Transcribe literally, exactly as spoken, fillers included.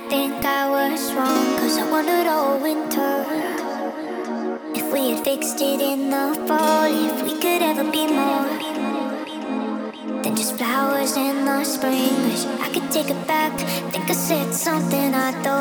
think I was wrong, cause I wanted all winter. If we had fixed it in the fall, if we could ever be more than just flowers in the spring. Wish I could take it back. Think I said something I thought